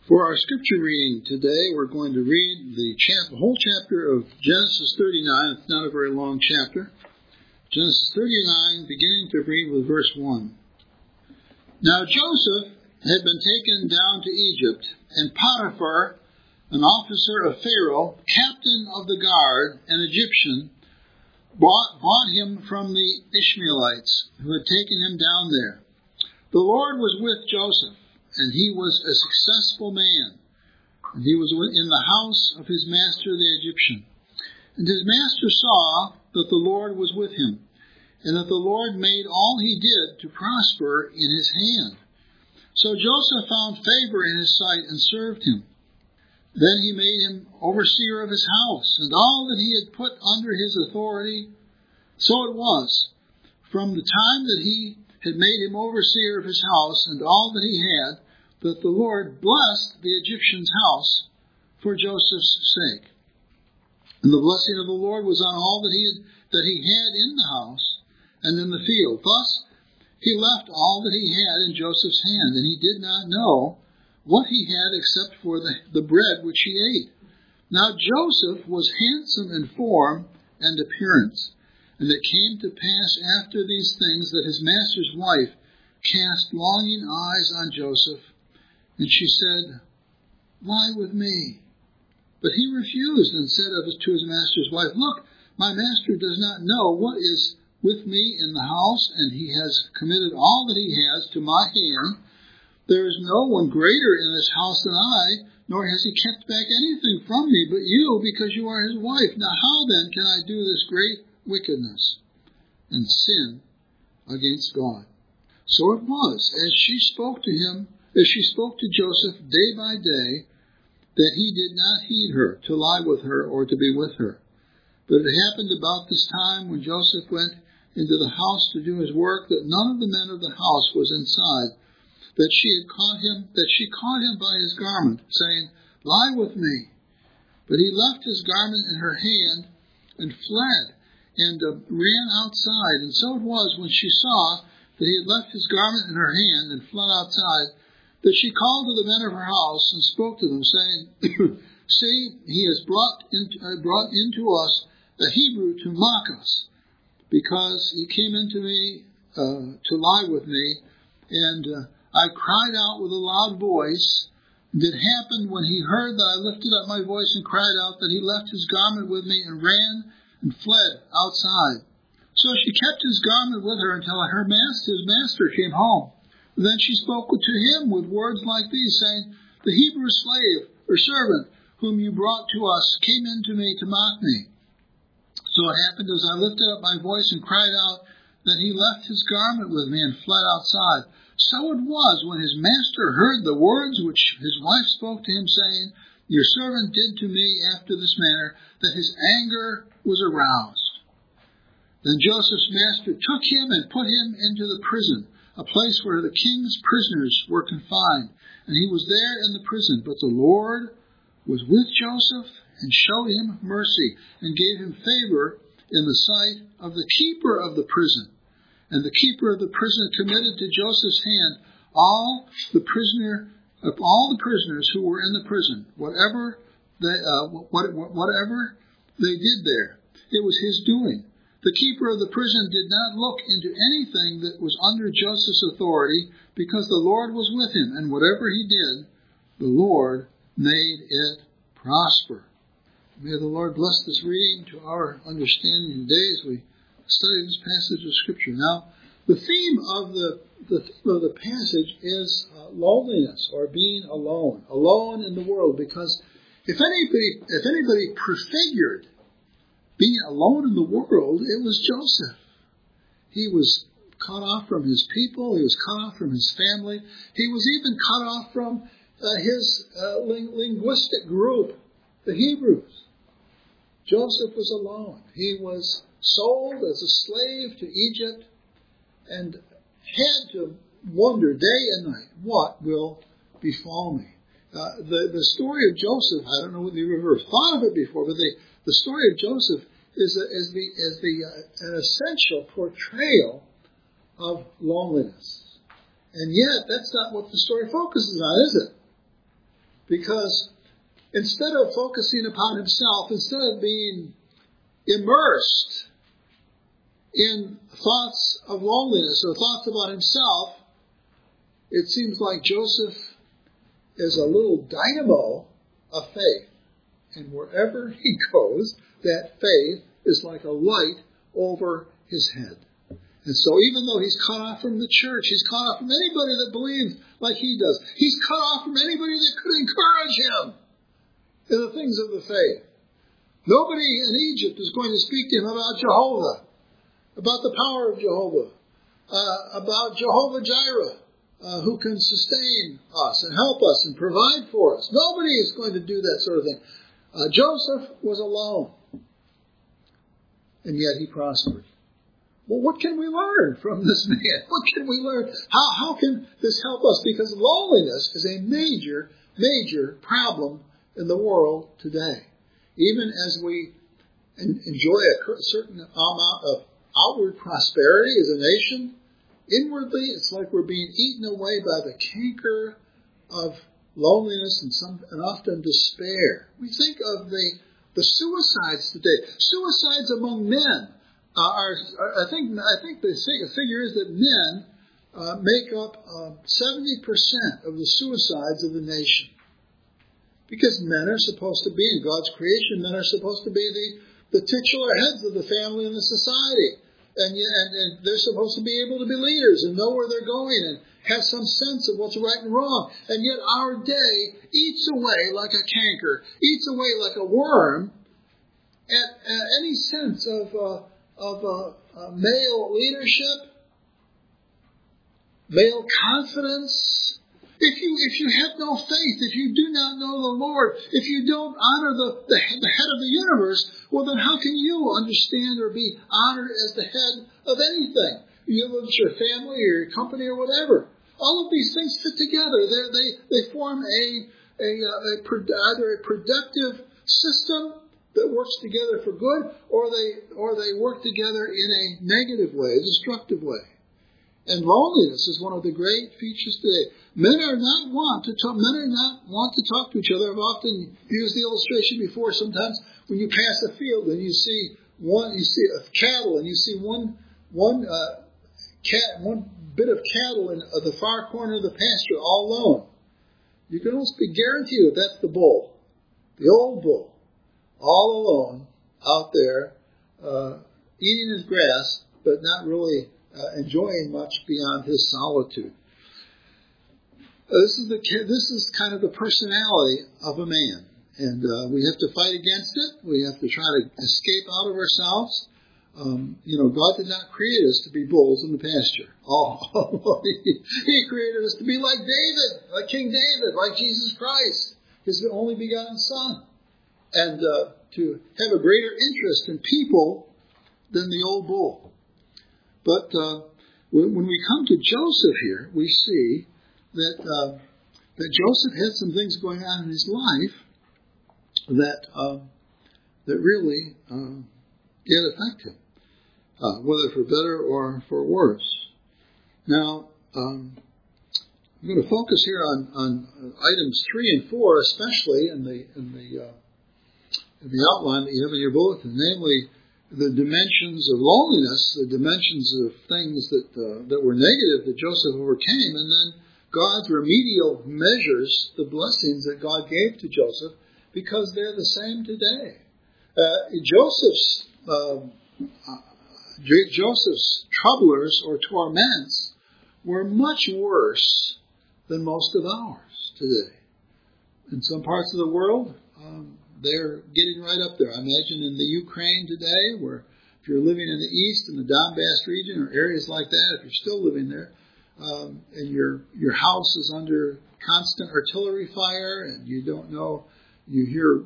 For our scripture reading today, we're going to read the whole chapter of Genesis 39. It's not a very long chapter. Genesis 39, beginning to read with verse 1. Now Joseph had been taken down to Egypt, and Potiphar, an officer of Pharaoh, captain of the guard, an Egyptian, bought him from the Ishmaelites who had taken him down there. The Lord was with Joseph, and he was a successful man. And he was in the house of his master the Egyptian. And his master saw that the Lord was with him, and that the Lord made all he did to prosper in his hand. So Joseph found favor in his sight and served him. Then he made him overseer of his house, and all that he had put under his authority. So it was, from the time that he had made him overseer of his house and all that he had, that the Lord blessed the Egyptian's house for Joseph's sake. And the blessing of the Lord was on all that he had in the house and in the field. Thus he left all that he had in Joseph's hand, and he did not know what he had except for the bread which he ate. Now Joseph was handsome in form and appearance. And it came to pass after these things that his master's wife cast longing eyes on Joseph, and she said, "Lie with me." But he refused and said to his master's wife, "Look, my master does not know what is with me in the house, and he has committed all that he has to my hand. There is no one greater in this house than I, nor has he kept back anything from me but you, because you are his wife. Now how then can I do this great wickedness and sin against God?" So it was, as she spoke to Joseph day by day, that he did not heed her, to lie with her, or to be with her. But it happened about this time, when Joseph went into the house to do his work, that none of the men of the house was inside, that she caught him by his garment, saying, "Lie with me." But he left his garment in her hand and fled, and ran outside. And so it was, when she saw that he had left his garment in her hand and fled outside, that she called to the men of her house and spoke to them, saying, "See, he has brought into us a Hebrew to mock us, because he came into me to lie with me, and I cried out with a loud voice. And it happened, when he heard that I lifted up my voice and cried out, that he left his garment with me and ran and fled outside. So she kept his garment with her until his master came home. Then she spoke to him with words like these, saying, "The Hebrew slave or servant whom you brought to us came in to me to mock me." So it happened, as I lifted up my voice and cried out, that he left his garment with me and fled outside. So it was, when his master heard the words which his wife spoke to him, saying, "Your servant did to me after this manner," that his anger was aroused. Then Joseph's master took him and put him into the prison, a place where the king's prisoners were confined. And he was there in the prison. But the Lord was with Joseph and showed him mercy and gave him favor in the sight of the keeper of the prison. And the keeper of the prison committed to Joseph's hand all the prisoners who were in the prison, whatever they did there. It was his doing. The keeper of the prison did not look into anything that was under Joseph's authority, because the Lord was with him, and whatever he did, the Lord made it prosper. May the Lord bless this reading to our understanding today as we study this passage of Scripture. Now, the theme of the passage is loneliness, or being alone in the world. Because if anybody prefigured being alone in the world, it was Joseph. He was cut off from his people. He was cut off from his family. He was even cut off from his linguistic group, the Hebrews. Joseph was alone. He was sold as a slave to Egypt and had to wonder day and night, what will befall me? The story of Joseph, I don't know whether you've ever thought of it before, but the story of Joseph is an essential portrayal of loneliness. And yet, that's not what the story focuses on, is it? Because instead of focusing upon himself, instead of being immersed in thoughts of loneliness or thoughts about himself, it seems like Joseph is a little dynamo of faith. And wherever he goes, that faith is like a light over his head. And so even though he's cut off from the church, he's cut off from anybody that believes like he does. He's cut off from anybody that could encourage him in the things of the faith. Nobody in Egypt is going to speak to him about Jehovah, about the power of Jehovah, about Jehovah Jireh, who can sustain us and help us and provide for us. Nobody is going to do that sort of thing. Joseph was alone, and yet he prospered. Well, what can we learn from this man? What can we learn? How can this help us? Because loneliness is a major, major problem in the world today. Even as we enjoy a certain amount of outward prosperity as a nation, inwardly it's like we're being eaten away by the canker of loneliness and often despair. We think of the suicides today. Suicides among men I think the figure is that men make up 70% of the suicides of the nation. Because men are supposed to be, in God's creation, men are supposed to be the titular heads of the family and the society. And they're supposed to be able to be leaders and know where they're going and have some sense of what's right and wrong. And yet our day eats away like a canker, eats away like a worm at any sense of male leadership, male confidence. If you have no faith, if you do not know the Lord, if you don't honor the head of the universe, well then how can you understand or be honored as the head of anything? Whether it's your family or your company or whatever. All of these things fit together. They form either a productive system that works together for good, or they work together in a negative way, a destructive way. And loneliness is one of the great features today. Men are not want to talk to each other. I've often used the illustration before. Sometimes when you pass a field and you see a cattle, and you see one bit of cattle in the far corner of the pasture all alone, you can almost be guaranteed that that's the bull, the old bull, all alone out there eating his grass, but not really enjoying much beyond his solitude. This is kind of the personality of a man, and we have to fight against it. We have to try to escape out of ourselves. God did not create us to be bulls in the pasture. He created us to be like David, like King David, like Jesus Christ, his only begotten Son, and to have a greater interest in people than the old bull. But when we come to Joseph here, we see that Joseph had some things going on in his life that really did affect him, whether for better or for worse. Now, I'm going to focus here on items 3 and 4, especially in the outline that you have in your bulletin, namely the dimensions of loneliness, the dimensions of things that were negative that Joseph overcame, and then God's remedial measures, the blessings that God gave to Joseph, because they're the same today. Joseph's troublers or torments were much worse than most of ours today. In some parts of the world, they're getting right up there. I imagine in the Ukraine today, where if you're living in the east, in the Donbass region, or areas like that, if you're still living there, and your house is under constant artillery fire, and you don't know, you hear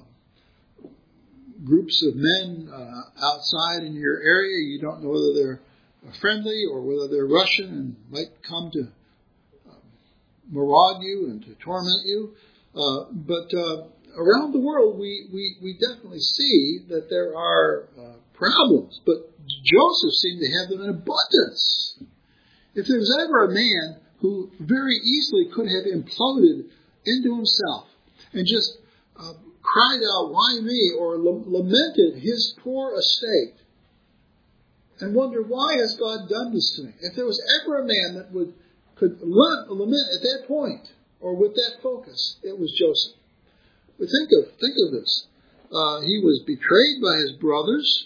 groups of men outside in your area, you don't know whether they're friendly or whether they're Russian and might come to maraud you and to torment you. But around the world, we definitely see that there are problems, but Joseph seemed to have them in abundance. If there was ever a man who very easily could have imploded into himself and just cried out, "Why me?" or lamented his poor estate, and wondered, "Why has God done this to me?" If there was ever a man that could lament at that point, or with that focus, it was Joseph. But think of this. He was betrayed by his brothers.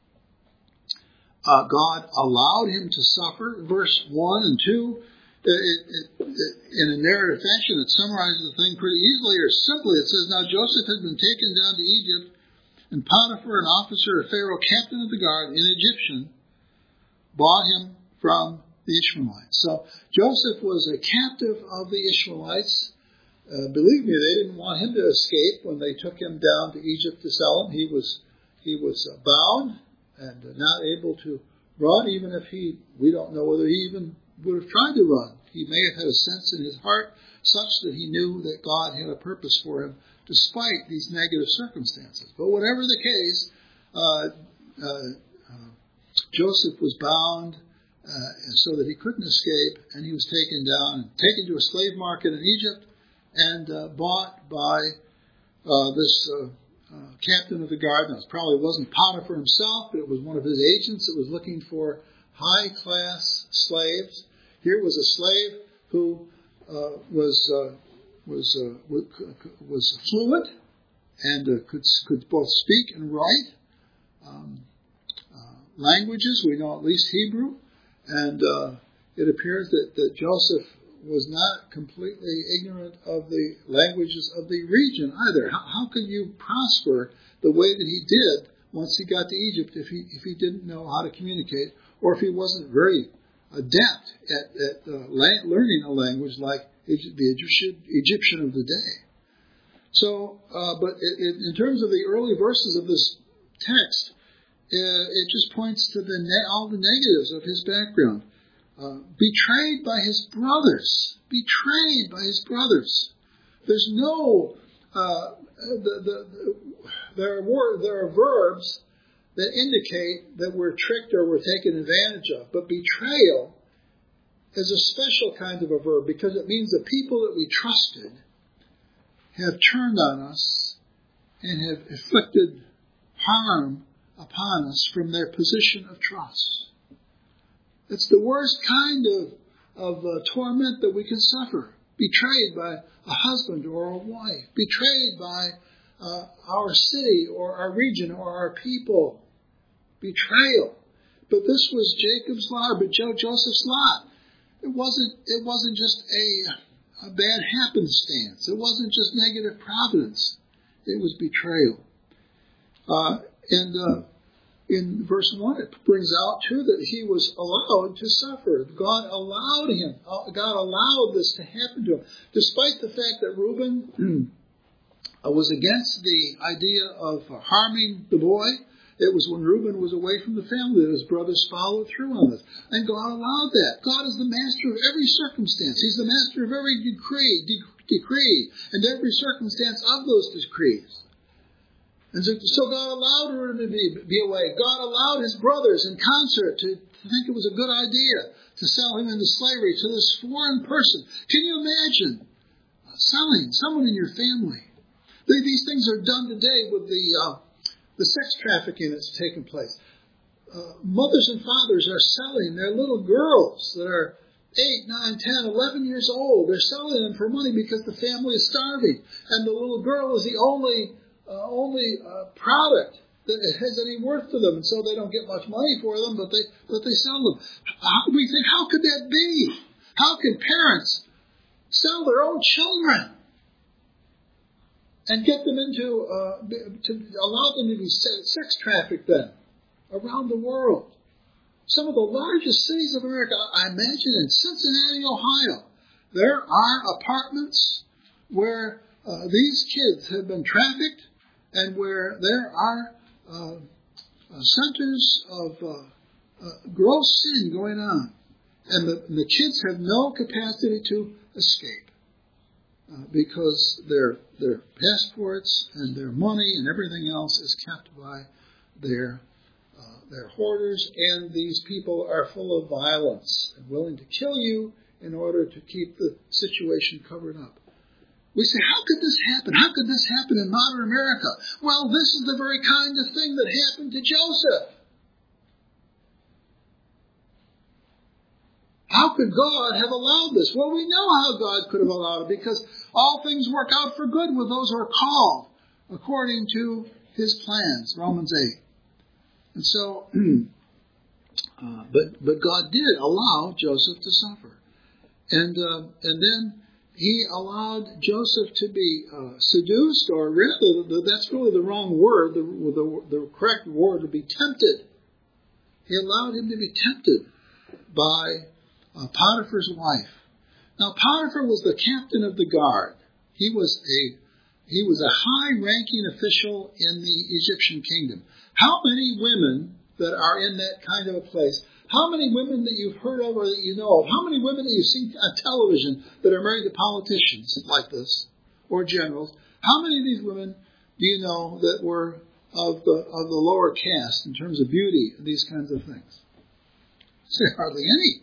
God allowed him to suffer. Verse 1 and 2, in a narrative fashion, it summarizes the thing pretty easily or simply. It says, "Now Joseph had been taken down to Egypt, and Potiphar, an officer of Pharaoh, captain of the guard, an Egyptian, bought him from the Ishmaelites." So Joseph was a captive of the Ishmaelites. Believe me, they didn't want him to escape when they took him down to Egypt to sell him. He was bound and not able to run, even if we don't know whether he even would have tried to run. He may have had a sense in his heart such that he knew that God had a purpose for him despite these negative circumstances. But whatever the case, Joseph was bound so that he couldn't escape, and he was taken down and taken to a slave market in Egypt and bought by this captain of the guard. Now, it probably wasn't Potiphar himself, but it was one of his agents that was looking for high-class slaves. Here was a slave who was fluent and could both speak and write languages. We know at least Hebrew, and it appears that Joseph was not completely ignorant of the languages of the region either. How could you prosper the way that he did once he got to Egypt if he didn't know how to communicate, or if he wasn't very adept at learning a language like the Egyptian of the day? So, but in terms of the early verses of this text, it just points to all the negatives of his background. Betrayed by his brothers. Betrayed by his brothers. There's no. There are verbs that indicate that we're tricked or we're taken advantage of. But betrayal is a special kind of a verb because it means the people that we trusted have turned on us and have inflicted harm upon us from their position of trust. It's the worst kind of torment that we can suffer. Betrayed by a husband or a wife. Betrayed by our city or our region or our people. Betrayal. But this was Jacob's lot, but Joseph's lot. It wasn't just a bad happenstance. It wasn't just negative providence. It was betrayal. In verse 1, it brings out, too, that he was allowed to suffer. God allowed this to happen to him. Despite the fact that Reuben was against the idea of harming the boy, it was when Reuben was away from the family that his brothers followed through on this. And God allowed that. God is the master of every circumstance. He's the master of every decree and every circumstance of those decrees. And so God allowed Reuben to be away. God allowed his brothers in concert to think it was a good idea to sell him into slavery to this foreign person. Can you imagine selling someone in your family? These things are done today with the sex trafficking that's taken place. Mothers and fathers are selling their little girls that are 8, 9, 10, 11 years old. They're selling them for money because the family is starving. And the little girl is the only product that has any worth to them, and so they don't get much money for them, but they sell them. We think, how could that be? How can parents sell their own children and get them to allow them to be sex trafficked then around the world? Some of the largest cities of America, I imagine in Cincinnati, Ohio, there are apartments where these kids have been trafficked, and where there are centers of gross sin going on. And the kids have no capacity to escape because their passports and their money and everything else is kept by their hoarders, and these people are full of violence and willing to kill you in order to keep the situation covered up. We say, how could this happen? How could this happen in modern America? Well, this is the very kind of thing that happened to Joseph. How could God have allowed this? Well, we know how God could have allowed it, because all things work out for good with those who are called according to His plans, Romans 8. And so, but God did allow Joseph to suffer. And then He allowed Joseph to be seduced, or rather, that's really the wrong word. The correct word would be tempted. He allowed him to be tempted by Potiphar's wife. Now, Potiphar was the captain of the guard. He was a high-ranking official in the Egyptian kingdom. How many women that are in that kind of a place, how many women that you've heard of or that you know of, how many women that you've seen on television that are married to politicians like this, or generals, how many of these women do you know that were of the lower caste in terms of beauty and these kinds of things? Say hardly any.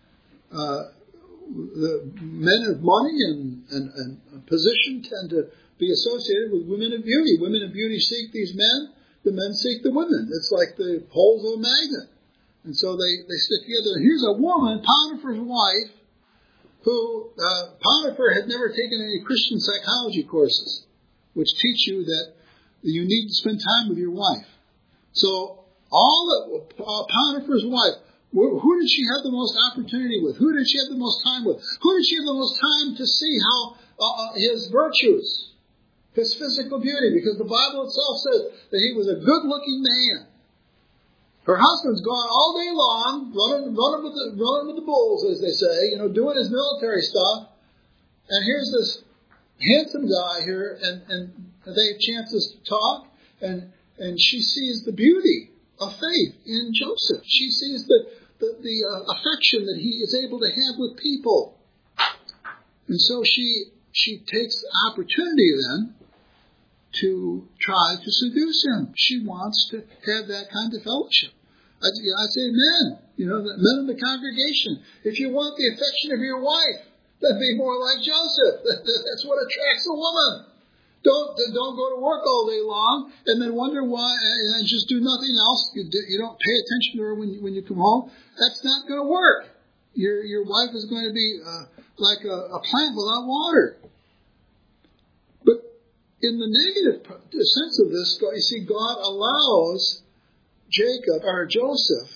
The men of money and position tend to be associated with women of beauty. Women of beauty seek these men. The men seek the women. It's like the poles of a magnet. And so they stick together. And here's a woman, Potiphar's wife, who Potiphar had never taken any Christian psychology courses, which teach you that you need to spend time with your wife. So Potiphar's wife, who did she have the most opportunity with? Who did she have the most time with? Who did she have the most time to see how his virtues, his physical beauty? Because the Bible itself says that he was a good-looking man. Her husband's gone all day long, running with the bulls, as they say, doing his military stuff. And here's this handsome guy here, and they have chances to talk, and she sees the beauty of faith in Joseph. She sees the affection that he is able to have with people. And so she takes the opportunity then to try to seduce him. She wants to have that kind of fellowship. I say, men, the men in the congregation, if you want the affection of your wife, then be more like Joseph. That's what attracts a woman. Don't go to work all day long and then wonder why and just do nothing else. You don't pay attention to her when you come home. That's not going to work. Your wife is going to be like a plant without water. But in the negative sense of this, you see, God allows Joseph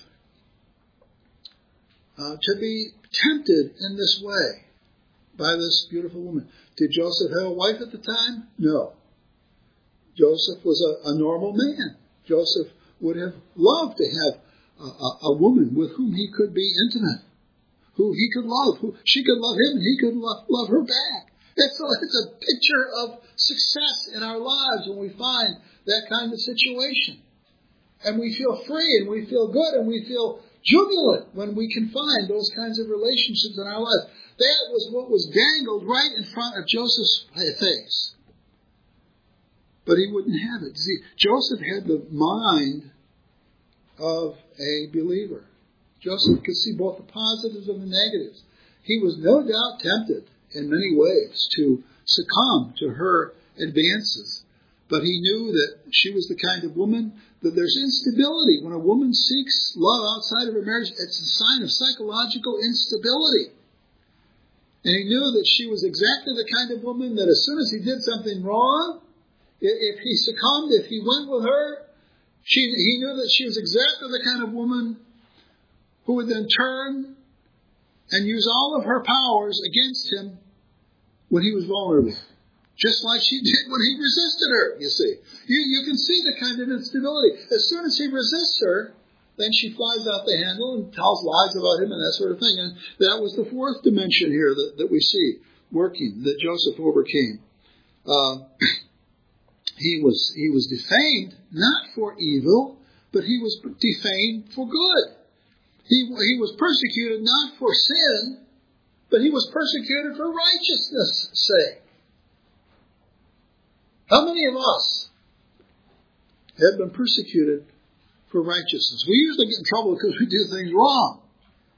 to be tempted in this way by this beautiful woman. Did Joseph have a wife at the time? No. Joseph was a normal man. Joseph would have loved to have a woman with whom he could be intimate, who he could love, who she could love him and he could love her back. It's a picture of success in our lives when we find that kind of situation. And we feel free and we feel good and we feel jubilant when we can find those kinds of relationships in our lives. That was what was dangled right in front of Joseph's face. But he wouldn't have it. See, Joseph had the mind of a believer. Joseph could see both the positives and the negatives. He was no doubt tempted in many ways to succumb to her advances. But he knew that she was the kind of woman that there's instability. When a woman seeks love outside of her marriage, it's a sign of psychological instability. And he knew that she was exactly the kind of woman that as soon as he did something wrong, if he succumbed, if he went with her, he knew that she was exactly the kind of woman who would then turn and use all of her powers against him when he was vulnerable. Just like she did when he resisted her, you see. You can see the kind of instability. As soon as he resists her, then she flies out the handle and tells lies about him and that sort of thing. And that was the fourth dimension here that we see working, that Joseph overcame. He was defamed, not for evil, but he was defamed for good. He was persecuted not for sin, but he was persecuted for righteousness' sake. How many of us have been persecuted for righteousness? We usually get in trouble because we do things wrong.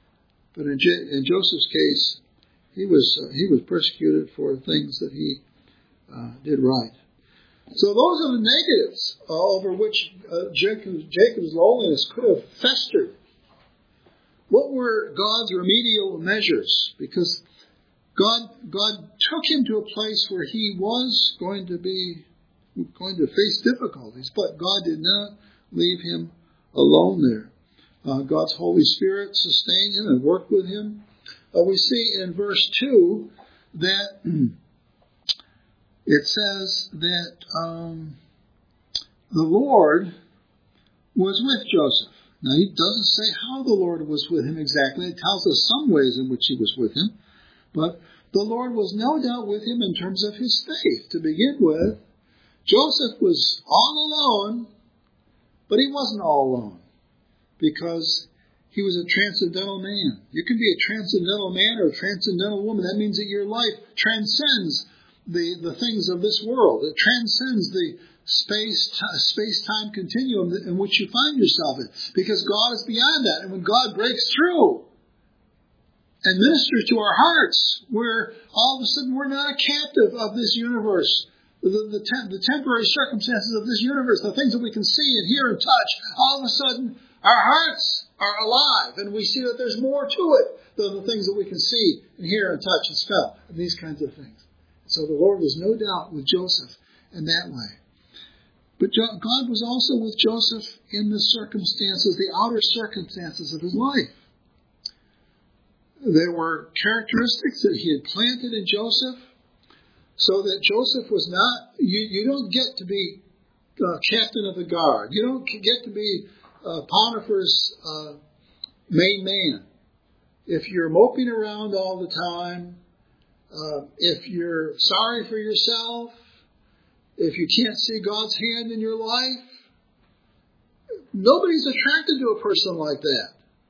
But in Joseph's case, he was persecuted for things that he did right. So those are the negatives over which Jacob's loneliness could have festered. What were God's remedial measures? Because God took him to a place where he was going to face difficulties, but God did not leave him alone there. God's Holy Spirit sustained him and worked with him. We see in verse 2 that it says that the Lord was with Joseph. Now, he doesn't say how the Lord was with him exactly. It tells us some ways in which he was with him. But the Lord was no doubt with him in terms of his faith. To begin with, Joseph was all alone, but he wasn't all alone because he was a transcendental man. You can be a transcendental man or a transcendental woman. That means that your life transcends the things of this world. It transcends the space-time continuum in which you find yourself in, because God is beyond that. And when God breaks through and ministers to our hearts, where all of a sudden we're not a captive of this universe, the temporary circumstances of this universe, the things that we can see and hear and touch, all of a sudden our hearts are alive, and we see that there's more to it than the things that we can see and hear and touch and smell, and these kinds of things. So the Lord was no doubt with Joseph in that way. But God was also with Joseph in the circumstances, the outer circumstances of his life. There were characteristics that he had planted in Joseph, so that Joseph was not, you don't get to be captain of the guard. You don't get to be Potiphar's main man. If you're moping around all the time, if you're sorry for yourself, if you can't see God's hand in your life, nobody's attracted to a person like that.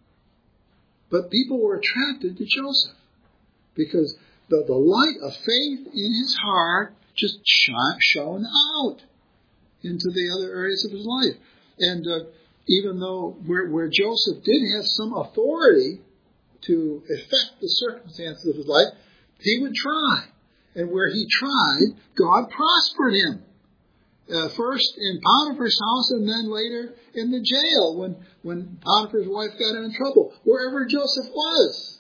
But people were attracted to Joseph because the light of faith in his heart just shone out into the other areas of his life. And even though where Joseph did have some authority to affect the circumstances of his life, he would try. And where he tried, God prospered him. First in Potiphar's house and then later in the jail when Potiphar's wife got in trouble. Wherever Joseph was,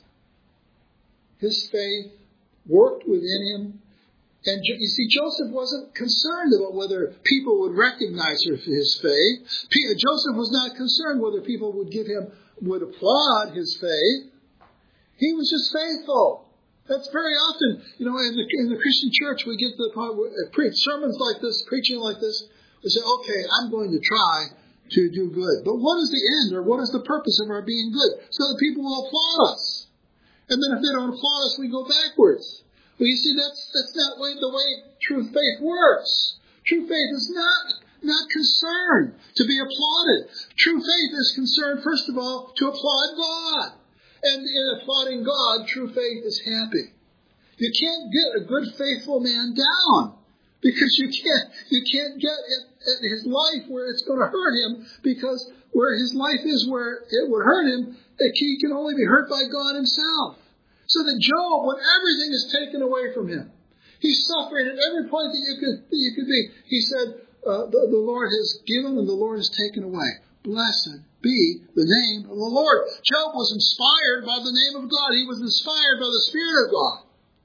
his faith worked within him. And you see, Joseph wasn't concerned about whether people would recognize his faith. Joseph was not concerned whether people would applaud his faith. He was just faithful. That's very often, in the Christian church, we get to the point where preach sermons like this, preaching like this. We say, okay, I'm going to try to do good. But what is the end, or what is the purpose of our being good? So that people will applaud us. And then if they don't applaud us, we go backwards. Well, you see, that's not the way true faith works. True faith is not concerned to be applauded. True faith is concerned, first of all, to applaud God. And in applauding God, true faith is happy. You can't get a good, faithful man down because you can't get at his life where it's going to hurt him, because where his life is where it would hurt him, he can only be hurt by God himself. So that Job, when everything is taken away from him, he's suffering at every point that you could be. He said, the Lord has given and the Lord has taken away. Blessed be the name of the Lord. Job was inspired by the name of God. He was inspired by the Spirit of God.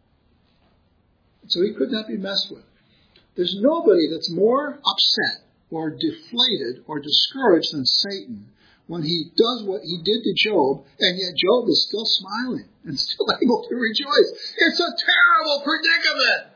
So he could not be messed with. There's nobody that's more upset or deflated or discouraged than Satan when he does what he did to Job, and yet Job is still smiling and still able to rejoice. It's a terrible predicament.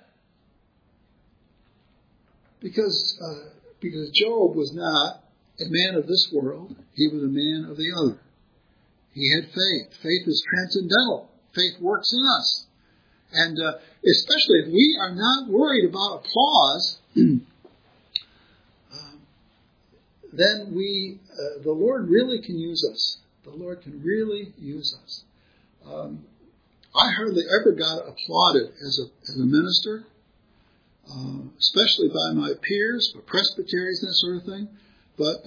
Because Job was not a man of this world. He was a man of the other. He had faith. Faith is transcendental. Faith works in us. And especially if we are not worried about applause, then the Lord really can use us. The Lord can really use us. I hardly ever got applauded as a minister, especially by my peers, by presbyteries and that sort of thing. But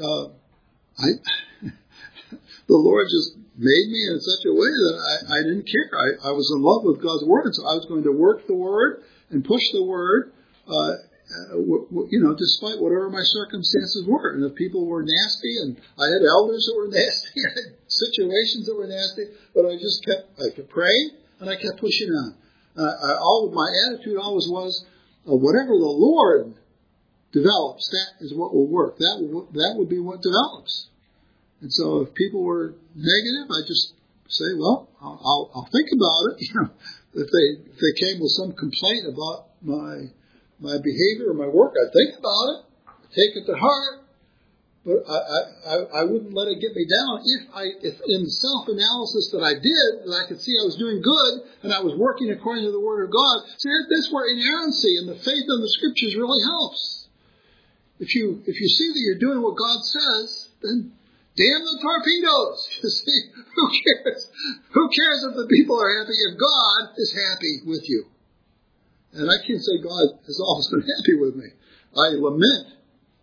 the Lord just made me in such a way that I didn't care. I was in love with God's Word, and so I was going to work the Word and push the Word despite whatever my circumstances were. And if people were nasty, and I had elders that were nasty, I had situations that were nasty, but I kept praying, and I kept pushing on. My attitude always was, whatever the Lord develops, that is what will work. That would be what develops. And so if people were negative, I just say, well, I'll think about it. If they came with some complaint about my behavior or my work, I'd think about it, take it to heart, but I wouldn't let it get me down. If in self-analysis that I did, that I could see I was doing good and I was working according to the Word of God, see, that's where inerrancy and the faith in the Scriptures really helps. If you see that you're doing what God says, then damn the torpedoes. You see, who cares? Who cares if the people are happy if God is happy with you? And I can't say God has always been happy with me. I lament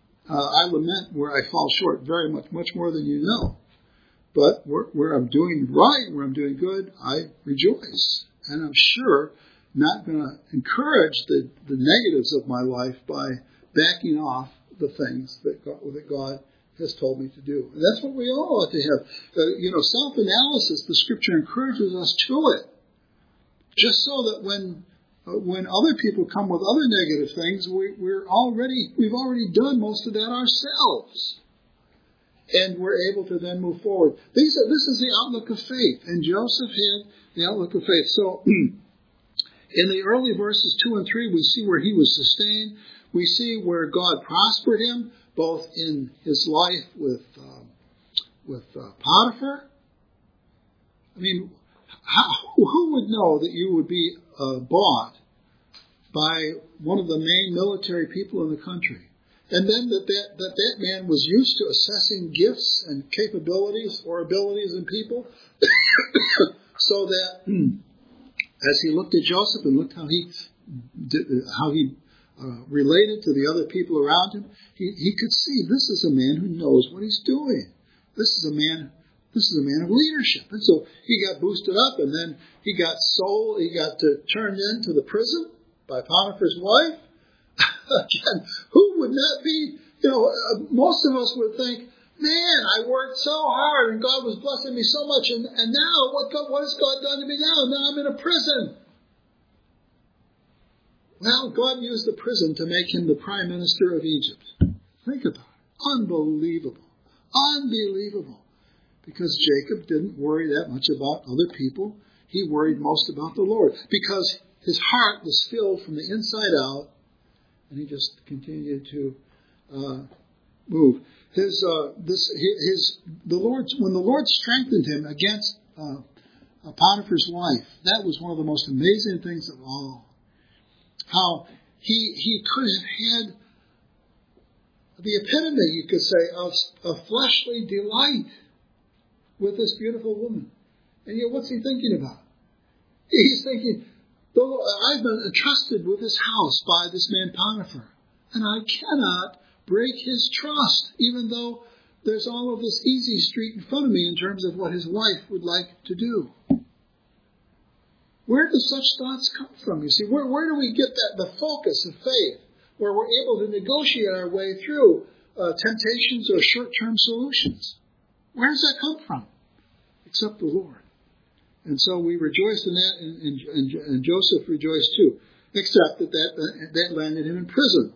where I fall short very much more than you know. But where I'm doing right, where I'm doing good, I rejoice. And I'm sure not going to encourage the negatives of my life by backing off the things that God has told me to do. And that's what we all ought to have. Self-analysis, the Scripture encourages us to it. Just so that when other people come with other negative things, we've already done most of that ourselves. And we're able to then move forward. This is the outlook of faith. And Joseph had the outlook of faith. So, in the early verses 2 and 3, we see where he was sustained. We see where God prospered him, both in his life with Potiphar. I mean, who would know that you would be bought by one of the main military people in the country? And then that man was used to assessing gifts and capabilities or abilities in people, so that as he looked at Joseph and looked how he related to the other people around him, he could see this is a man who knows what he's doing. This is a man of leadership. And so he got boosted up, and then he got turned into the prison by Potiphar's wife. Again, who would not be, most of us would think, man, I worked so hard and God was blessing me so much, and now what has God done to me now? Now I'm in a prison. Well, God used the prison to make him the prime minister of Egypt. Think about it. Unbelievable. Unbelievable. Because Jacob didn't worry that much about other people. He worried most about the Lord. Because his heart was filled from the inside out, and he just continued to move. When the Lord strengthened him against Potiphar's wife, that was one of the most amazing things of all. How he could have had the epitome, you could say, of fleshly delight with this beautiful woman. And yet, what's he thinking about? He's thinking, I've been entrusted with this house by this man Potiphar, and I cannot break his trust, even though there's all of this easy street in front of me in terms of what his wife would like to do. Where do such thoughts come from? You see, where do we get the focus of faith, where we're able to negotiate our way through temptations or short-term solutions? Where does that come from? Except the Lord. And so we rejoice in that, and Joseph rejoiced too, except that landed him in prison.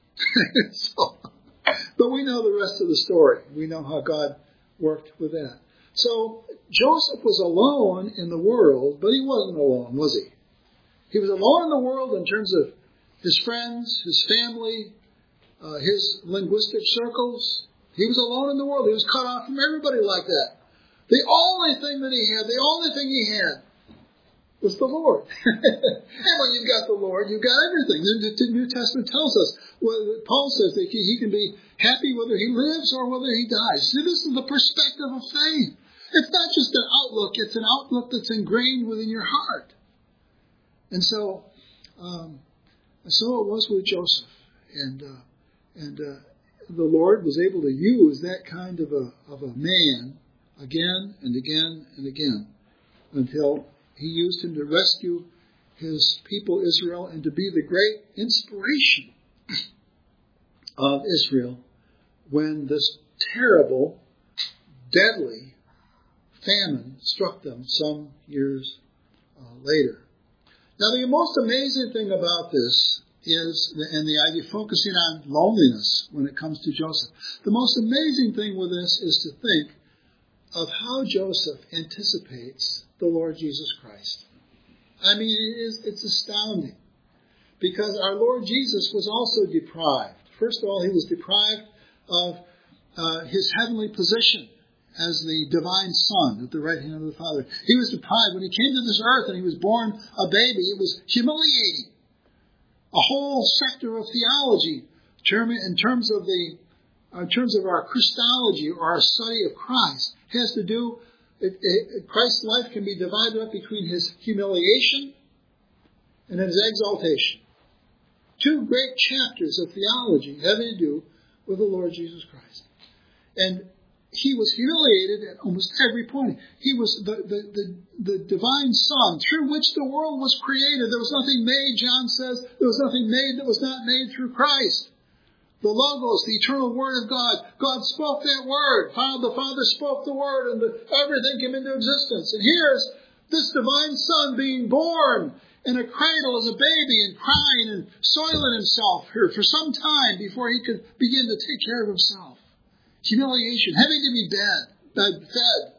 But we know the rest of the story. We know how God worked with that. So Joseph was alone in the world, but he wasn't alone, was he? He was alone in the world in terms of his friends, his family, his linguistic circles. He was alone in the world. He was cut off from everybody like that. The only thing he had was the Lord. And when you've got the Lord, you've got everything. The New Testament tells us, Paul says that he can be happy whether he lives or whether he dies. See, this is the perspective of faith. It's not just an outlook, it's an outlook that's ingrained within your heart. And so it was with Joseph. And the Lord was able to use that kind of a man again and again and again until he used him to rescue his people Israel and to be the great inspiration of Israel when this terrible, deadly famine struck them some years later. Now, the most amazing thing about this is, and the idea focusing on loneliness when it comes to Joseph, the most amazing thing with this is to think of how Joseph anticipates the Lord Jesus Christ. I mean, it's astounding, because our Lord Jesus was also deprived. First of all, he was deprived of his heavenly position as the divine Son at the right hand of the Father. He was deprived. When he came to this earth and he was born a baby, it was humiliating. A whole sector of theology, in terms of our Christology or our study of Christ, has to do. Christ's life can be divided up between his humiliation and his exaltation. Two great chapters of theology having to do with the Lord Jesus Christ. And he was humiliated at almost every point. He was the divine Son through which the world was created. There was nothing made, John says. There was nothing made that was not made through Christ. The Logos, the eternal Word of God. God spoke that Word. The Father spoke the Word, and everything came into existence. And here's this divine Son being born in a cradle as a baby and crying and soiling himself here for some time before he could begin to take care of himself. Humiliation, having to be fed.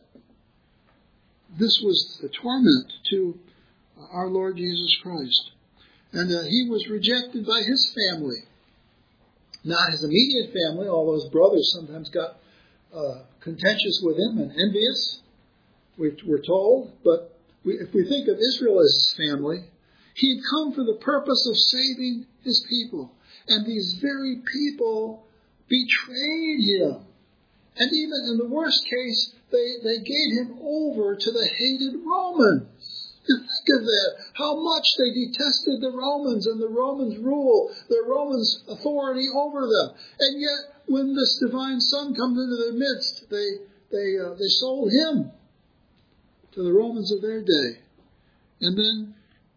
This was a torment to our Lord Jesus Christ. And he was rejected by his family. Not his immediate family, although his brothers sometimes got contentious with him and envious, we're told. But if we think of Israel as his family, he had come for the purpose of saving his people. And these very people betrayed him. And even in the worst case, they gave him over to the hated Romans. You think of that, how much they detested the Romans and the Romans' rule, the Romans' authority over them. And yet, when this divine Son comes into their midst, they sold him to the Romans of their day. And then,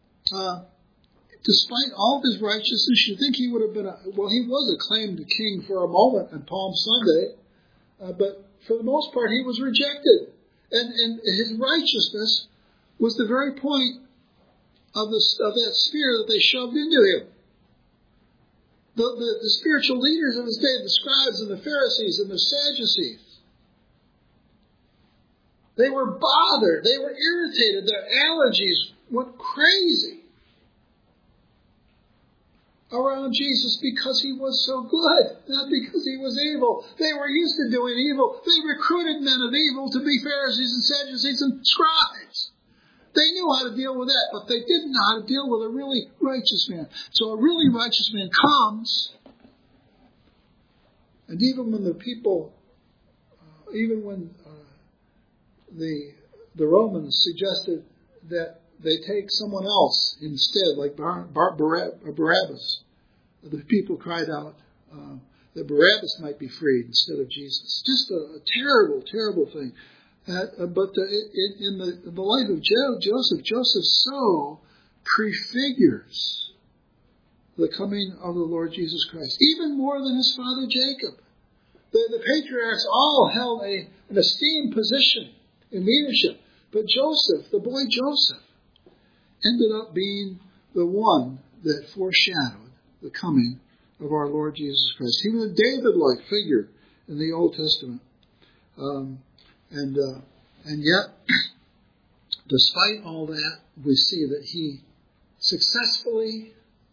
despite all of his righteousness, you think he would have been he was acclaimed king for a moment on Palm Sunday, but for the most part, he was rejected. And his righteousness was the very point of that spear that they shoved into him. The spiritual leaders of his day, the scribes and the Pharisees and the Sadducees, they were bothered. They were irritated. Their allergies went crazy around Jesus because he was so good, not because he was evil. They were used to doing evil. They recruited men of evil to be Pharisees and Sadducees and scribes. They knew how to deal with that, but they didn't know how to deal with a really righteous man. So a really righteous man comes, and even when the people, the Romans suggested that they take someone else instead, like Barabbas, the people cried out that Barabbas might be freed instead of Jesus. Just a terrible, terrible thing. But in the life of Joseph so prefigures the coming of the Lord Jesus Christ, even more than his father Jacob. The patriarchs all held an esteemed position in leadership, but Joseph, the boy Joseph, ended up being the one that foreshadowed the coming of our Lord Jesus Christ. He was a David-like figure in the Old Testament. And yet, despite all that, we see that he successfully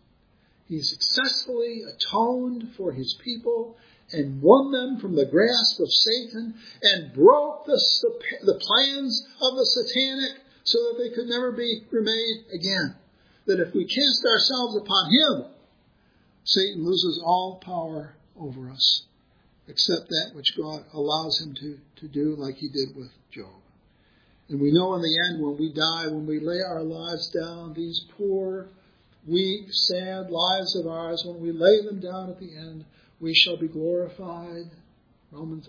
atoned for his people and won them from the grasp of Satan and broke the plans of the satanic so that they could never be remade again. That if we cast ourselves upon him, Satan loses all power over us, except that which God allows him to do, like he did with Job. And we know in the end, when we die, when we lay our lives down, these poor, weak, sad lives of ours, when we lay them down at the end, we shall be glorified. 1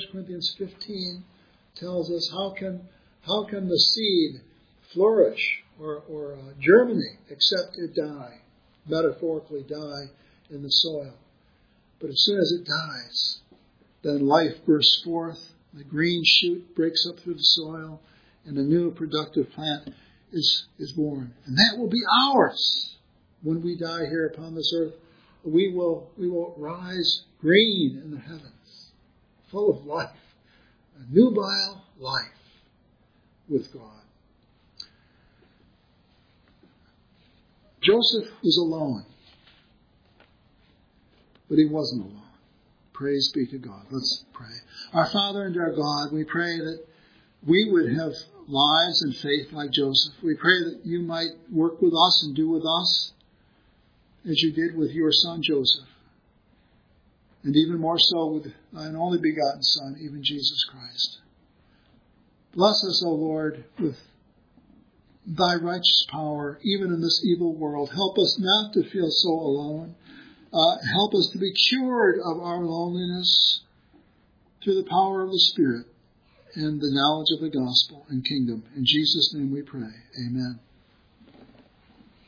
Corinthians 15 tells us how can the seed flourish or germinate, except it die, metaphorically die in the soil. But as soon as it dies, then life bursts forth, the green shoot breaks up through the soil, and a new productive plant is born. And that will be ours when we die here upon this earth. We will rise green in the heavens, full of life, a nubile life with God. Joseph was alone, but he wasn't alone. Praise be to God. Let's pray. Our Father and our God, we pray that we would have lives and faith like Joseph. We pray that you might work with us and do with us as you did with your son Joseph, and even more so with thine only begotten Son, even Jesus Christ. Bless us, O Lord, with thy righteous power, even in this evil world. Help us not to feel so alone. Help us to be cured of our loneliness through the power of the Spirit and the knowledge of the gospel and kingdom. In Jesus' name we pray. Amen.